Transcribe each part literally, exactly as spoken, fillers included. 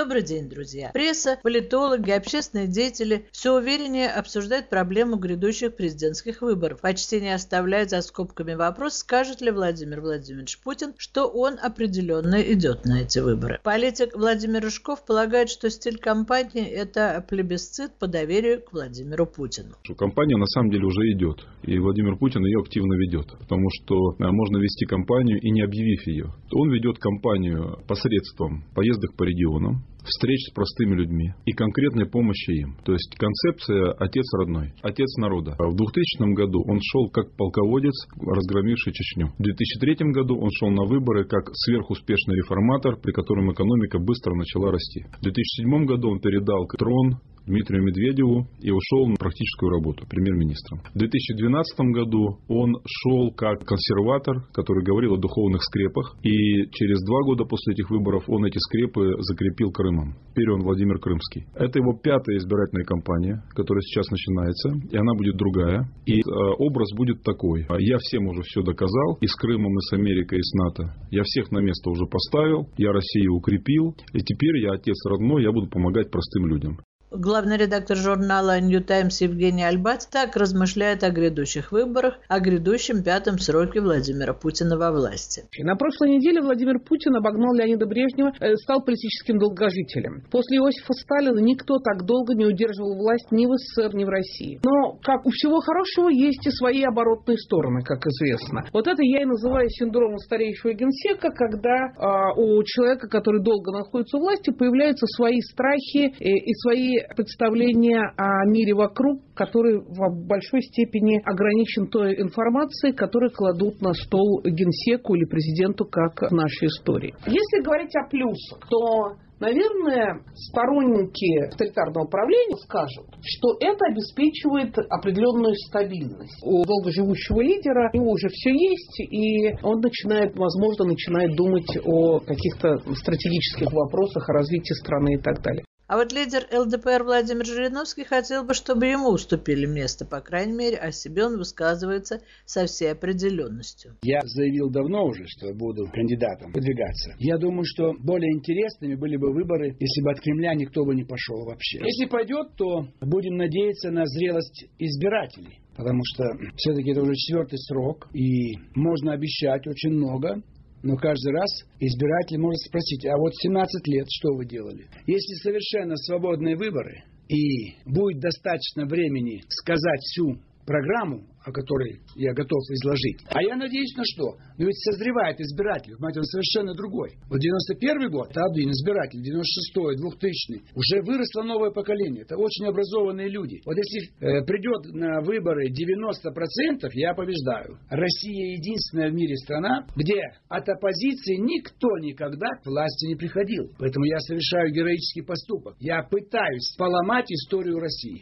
Добрый день, друзья! Пресса, политологи, общественные деятели все увереннее обсуждают проблему грядущих президентских выборов. Почти не оставляют за скобками вопрос, скажет ли Владимир Владимирович Путин, что он определенно идет на эти выборы. Политик Владимир Рыжков полагает, что стиль кампании – это плебисцит по доверию к Владимиру Путину. Кампания на самом деле уже идет, и Владимир Путин ее активно ведет, потому что можно вести кампанию и не объявив ее. Он ведет кампанию посредством поездок по регионам, встреч с простыми людьми и конкретной помощи им. То есть концепция «отец родной», «отец народа». В двухтысячном году он шел как полководец, разгромивший Чечню. В две тысячи третьем году он шел на выборы как сверхуспешный реформатор, при котором экономика быстро начала расти. В две тысячи седьмом году он передал трон Дмитрию Медведеву и ушел на практическую работу премьер-министром. В две тысячи двенадцатом году он шел как консерватор, который говорил о духовных скрепах, и через два года после этих выборов он эти скрепы закрепил Крымом. Теперь он Владимир Крымский. Это его пятая избирательная кампания, которая сейчас начинается, и она будет другая. И э, образ будет такой. Я всем уже все доказал, и с Крымом, и с Америкой, и с НАТО. Я всех на место уже поставил, я Россию укрепил, и теперь я отец родной, я буду помогать простым людям. Главный редактор журнала New Times Евгений Альбац так размышляет о грядущих выборах, о грядущем пятом сроке Владимира Путина во власти. На прошлой неделе Владимир Путин обогнал Леонида Брежнева, стал политическим долгожителем. После Иосифа Сталина никто так долго не удерживал власть ни в СССР, ни в России. Но, как у всего хорошего, есть и свои оборотные стороны, как известно. Вот это я и называю синдромом стареющего генсека, когда э, у человека, который долго находится у власти, появляются свои страхи и, и свои представления о мире вокруг, который в большой степени ограничен той информацией, которую кладут на стол генсеку или президенту, как в нашей истории. Если говорить о плюсах, то, наверное, сторонники авторитарного правления скажут, что это обеспечивает определенную стабильность. У долгоживущего лидера у него уже все есть, и он начинает, возможно, начинает думать о каких-то стратегических вопросах, о развитии страны и так далее. А вот лидер эл дэ пэ эр Владимир Жириновский хотел бы, чтобы ему уступили место, по крайней мере, о себе он высказывается со всей определенностью. Я заявил давно уже, что буду кандидатом выдвигаться. Я думаю, что более интересными были бы выборы, если бы от Кремля никто бы не пошел вообще. Если пойдет, то будем надеяться на зрелость избирателей. Потому что все-таки это уже четвертый срок, и можно обещать очень много. Но каждый раз избиратель может спросить, а вот семнадцать лет что вы делали? Если совершенно свободные выборы и будет достаточно времени сказать всю программу, о которой я готов изложить. А я надеюсь на что? Но ведь созревает избиратель, понимаете, он совершенно другой. Вот девяносто первый год, это один избиратель, девяносто шестой, двухтысячный, уже выросло новое поколение. Это очень образованные люди. Вот если э, придет на выборы девяносто процентов, я побеждаю. Россия единственная в мире страна, где от оппозиции никто никогда к власти не приходил. Поэтому я совершаю героический поступок. Я пытаюсь поломать историю России.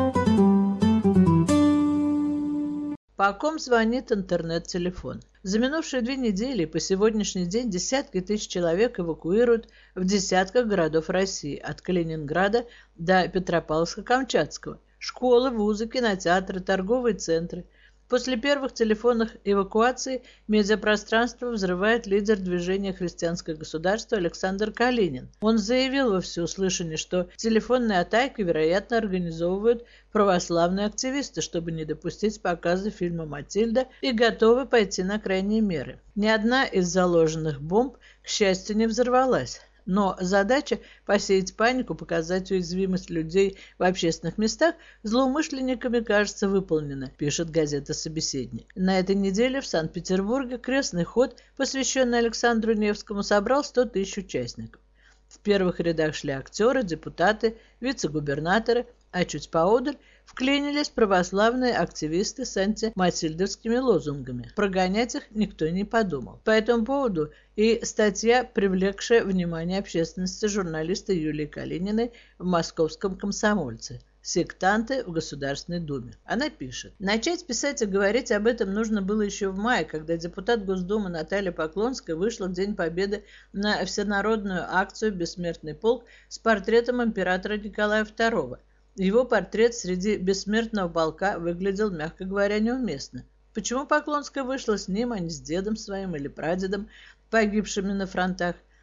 По ком звонит интернет-телефон? За минувшие две недели по сегодняшний день десятки тысяч человек эвакуируют в десятках городов России, от Калининграда до Петропавловска-Камчатского. Школы, вузы, кинотеатры, торговые центры. После первых телефонных эвакуаций медиапространство взрывает лидер движения «Христианское государство» Александр Калинин. Он заявил во всеуслышание, что телефонные атаки, вероятно, организовывают православные активисты, чтобы не допустить показа фильма «Матильда», и готовы пойти на крайние меры. Ни одна из заложенных бомб, к счастью, не взорвалась. Но задача посеять панику, показать уязвимость людей в общественных местах злоумышленниками, кажется, выполнена, пишет газета «Собеседник». На этой неделе в Санкт-Петербурге крестный ход, посвященный Александру Невскому, собрал сто тысяч участников. В первых рядах шли актеры, депутаты, вице-губернаторы, а чуть поодаль вклинились православные активисты с антиматильдовскими лозунгами. Прогонять их никто не подумал. По этому поводу и статья, привлекшая внимание общественности журналиста Юлии Калининой в «Московском комсомольце». «Сектанты в Государственной Думе». Она пишет: начать писать и говорить об этом нужно было еще в мае, когда депутат Госдумы Наталья Поклонская вышла в День Победы на всенародную акцию «Бессмертный полк» с портретом императора Николая второго. Его портрет среди бессмертного полка выглядел, мягко говоря, неуместно. Почему Поклонская вышла с ним, а не с дедом своим или прадедом, погибшими на фронтах?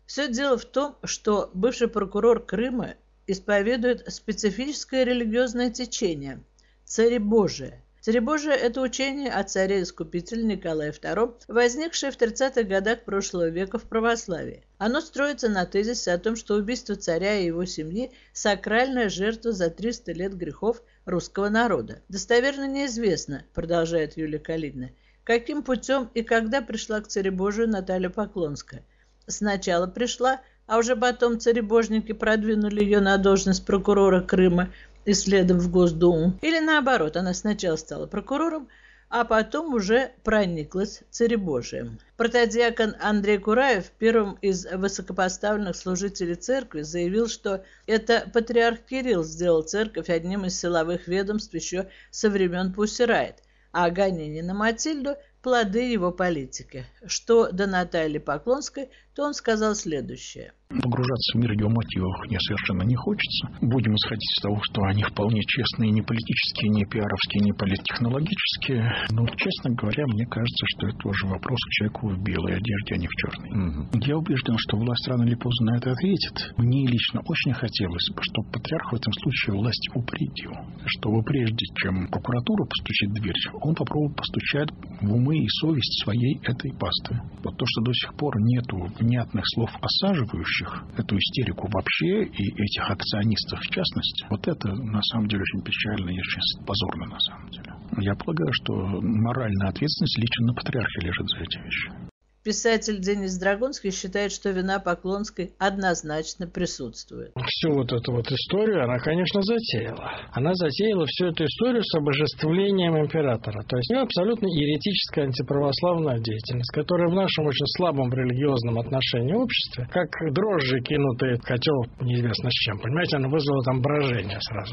Все дело в том, что бывший прокурор Крыма исповедует специфическое религиозное течение – Цаrebожие. Цаrebожие – это учение о царе-искупителе Николае втором, возникшее в тридцатых годах прошлого века в православии. Оно строится на тезисе о том, что убийство царя и его семьи – сакральная жертва за триста лет грехов русского народа. Достоверно неизвестно, продолжает Юлия Калинина, каким путем и когда пришла к Цаrebожию Наталья Поклонская. Сначала пришла, а уже потом цаrebожники продвинули ее на должность прокурора Крыма и следом в Госдуму. Или наоборот, она сначала стала прокурором, а потом уже прониклась цаrebожием. Протодиакон Андрей Кураев, первым из высокопоставленных служителей церкви, заявил, что это патриарх Кирилл сделал церковь одним из силовых ведомств еще со времен Пусси Райт, а гонения на Матильду – плоды его политики. Что до Натальи Поклонской, то он сказал следующее. Погружаться в мир ее мотивов мне совершенно не хочется. Будем исходить из того, что они вполне честные, не политические, не пиаровские, не политтехнологические. Но, честно говоря, мне кажется, что это уже вопрос к человеку в белой одежде, а не в черной. Угу. Я убежден, что власть рано или поздно на это ответит. Мне лично очень хотелось бы, чтобы патриарх в этом случае власть упредил. Чтобы прежде чем прокуратура постучит в дверь, он попробовал постучать в умы и совесть своей этой паствы. Вот то, что до сих пор нету внятных слов осаживающих эту истерику вообще и этих акционистов в частности, вот это на самом деле очень печально и очень позорно на самом деле. Я полагаю, что моральная ответственность лично на патриархе лежит за эти вещи. Писатель Денис Драгунский считает, что вина Поклонской однозначно присутствует. Всю вот эту вот историю она, конечно, затеяла. Она затеяла всю эту историю с обожествлением императора. То есть абсолютно еретическая антиправославная деятельность, которая в нашем очень слабом религиозном отношении обществе, как дрожжи, кинутые в котел неизвестно с чем. Понимаете, она вызвала там брожение сразу.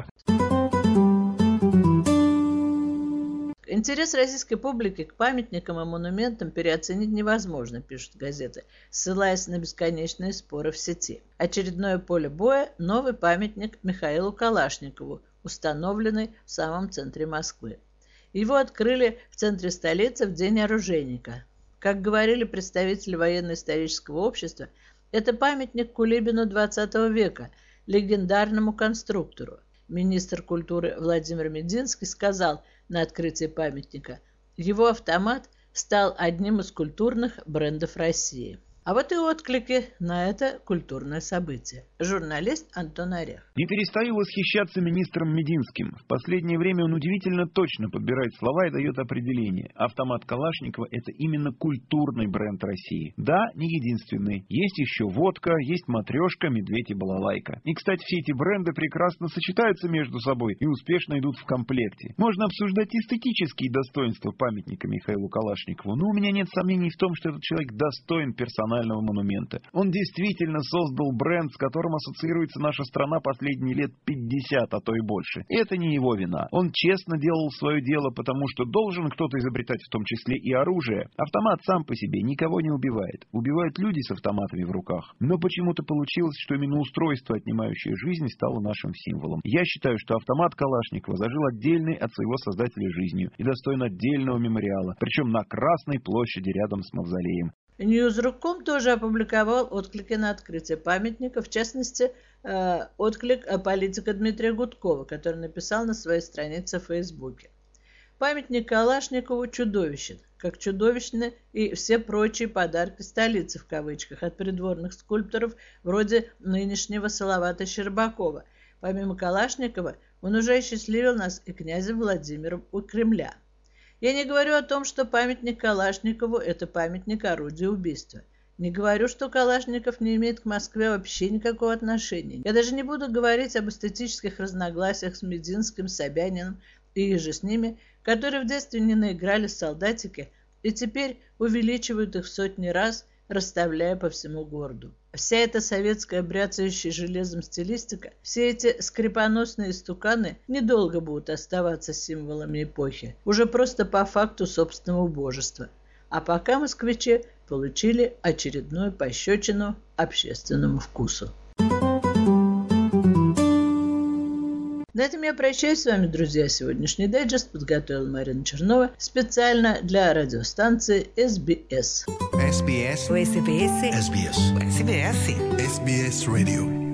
Интерес российской публики к памятникам и монументам переоценить невозможно, пишут газеты, ссылаясь на бесконечные споры в сети. Очередное поле боя – новый памятник Михаилу Калашникову, установленный в самом центре Москвы. Его открыли в центре столицы в День оружейника. Как говорили представители военно-исторического общества, это памятник Кулибину двадцатого века, легендарному конструктору. Министр культуры Владимир Мединский сказал на открытии памятника, его автомат стал одним из культурных брендов России. А вот и отклики на это культурное событие. Журналист Антон Орех. Не перестаю восхищаться министром Мединским. В последнее время он удивительно точно подбирает слова и дает определение. Автомат Калашникова – это именно культурный бренд России. Да, не единственный. Есть еще водка, есть матрешка, медведь и балалайка. И, кстати, все эти бренды прекрасно сочетаются между собой и успешно идут в комплекте. Можно обсуждать эстетические достоинства памятника Михаилу Калашникову, но у меня нет сомнений в том, что этот человек достоин персонального монумента. Он действительно создал бренд, с которым ассоциируется наша страна последние лет пятьдесят, а то и больше. И это не его вина. Он честно делал свое дело, потому что должен кто-то изобретать в том числе и оружие. Автомат сам по себе никого не убивает. Убивают люди с автоматами в руках. Но почему-то получилось, что именно устройство, отнимающее жизнь, стало нашим символом. Я считаю, что автомат Калашникова зажил отдельной от своего создателя жизнью и достоин отдельного мемориала, причем на Красной площади рядом с мавзолеем. Ньюс.ру точка ком тоже опубликовал отклики на открытие памятника, в частности, э, отклик политика Дмитрия Гудкова, который написал на своей странице в Фейсбуке. Памятник Калашникову чудовищен, как чудовищны и все прочие подарки столицы, в кавычках, от придворных скульпторов вроде нынешнего Салавата Щербакова. Помимо Калашникова, он уже осчастливил нас и князем Владимиром у Кремля. Я не говорю о том, что памятник Калашникову – это памятник орудия убийства. Не говорю, что Калашников не имеет к Москве вообще никакого отношения. Я даже не буду говорить об эстетических разногласиях с Мединским, Собяниным и иже с ними, которые в детстве не наиграли солдатики и теперь увеличивают их в сотни раз, расставляя по всему городу. Вся эта советская бряцающая железом стилистика, все эти скрипоносные стуканы недолго будут оставаться символами эпохи, уже просто по факту собственного убожества. А пока москвичи получили очередную пощечину общественному вкусу. На этом я прощаюсь с вами, друзья. Сегодняшний дайджест подготовила Марина Чернова специально для радиостанции эс би эс. эс би эс. эс би эс. эс би эс. эс би эс. эс би эс Radio.